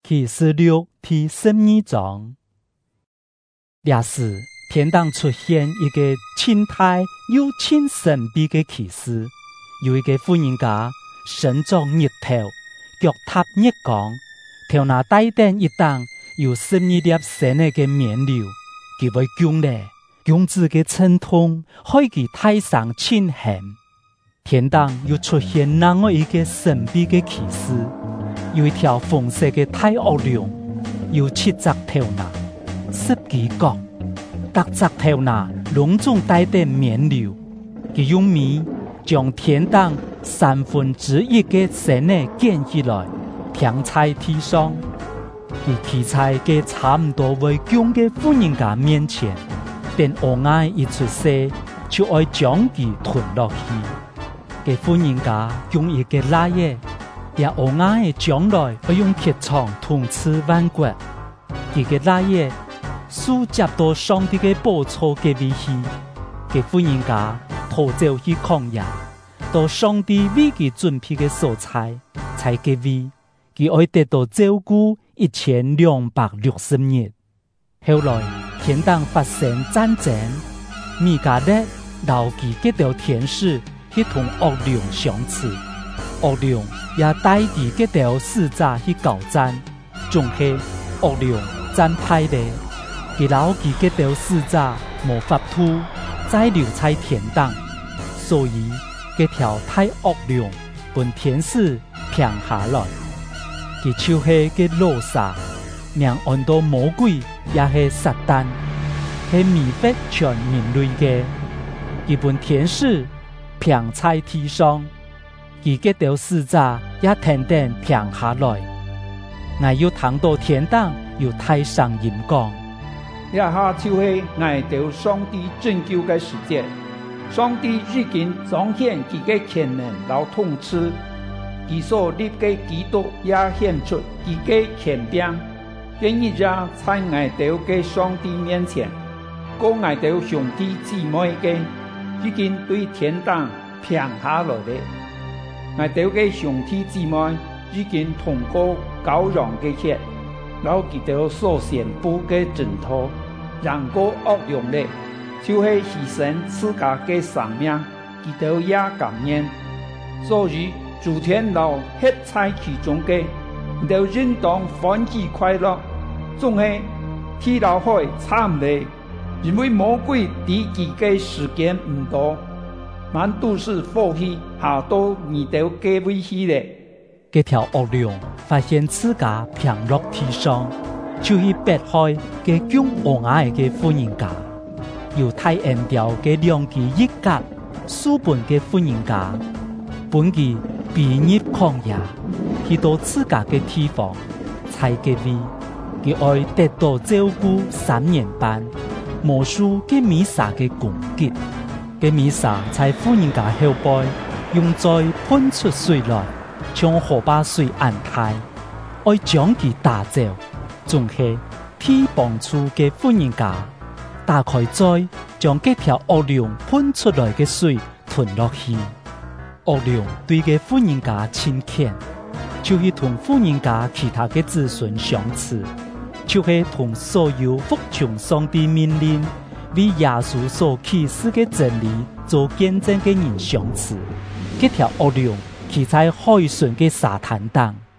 启示录第12章。那时，天堂出现一个清大又清神秘的启示，有一个妇人家身着日头，脚踏日光，头拿戴顶一档有12粒神的面料，佢為供咧，用自己稱痛，開佢太上清閒。天堂又出現另外一個神秘的啟示，有一條紅色的大惡龍，有7隻頭拿，10幾角，各隻頭拿隆重帶點面料，佢用米將天堂1/3的神呢建起來，平在地上。佢企在嘅差唔多為供嘅婦人家面前，等烏鴉一出世，就愛將佢吞落去。嘅婦人家用一個拉嘢，也烏鴉嘅將來會用鐵槍痛刺萬骨。佢嘅拉嘢輸接到上帝嘅寶座嘅位去，嘅婦人家逃走去曠野，到上帝為佢準備嘅所在，才嘅位，佢愛得到照顧1260日。後來天堂發生戰爭，米迦勒留佢幾條天使去同惡龍相刺，惡龍也帶佢幾條使者去交戰，總係惡龍戰敗咧，佢留佢幾條使者無法度再留在天堂，所以幾條大惡龍本天使平下來。佢就是個羅撒，名按到魔鬼，也是撒旦，是迷惑全人類嘅。佢本天使平在地上，佢嘅條使者也天天平下來。我要談到天堂，要太上音講。 一下就是我到上帝拯救嘅時節，上帝已經彰顯佢嘅權能和統治。佢所立嘅基督也顯出佢嘅權柄，願意讓在我哋嘅上帝面前，講我哋兄弟姊妹嘅已經對天堂平下來了。我哋嘅兄弟姊妹已經通過羔羊嘅血，然後佢哋所宣布嘅證道，讓過惡龍咧，就係犧牲自家嘅生命，佢哋也感恩，所以。主天老吃在其中嘅，都應當歡喜快樂。總係天老海慘咧，因為魔鬼敵佢嘅時間唔多，滿都是火氣下到你哋嘅危險咧。 這條惡龍發現自家平落地上，就去迫害嘅供烏鴉嘅婦人家，由太陽調嘅兩支一格書本嘅婦人家，本佢避入曠野，去到自家嘅地方，才嘅位，佢愛得到照顧3年半，無數嘅彌撒嘅攻擊，嘅彌撒在婦人家後背，用在噴出水來，將河把水按開，愛將佢打走，總係天幫助嘅婦人家，打開嘴，將幾條惡龍噴出來嘅水吞落去。惡龍對嘅婦人家親近，就是同婦人家其他嘅子孫相似，就是同所有服從上帝命令、為耶穌所啟示嘅真理做見證嘅人相似。這條惡龍企在海上嘅沙灘上。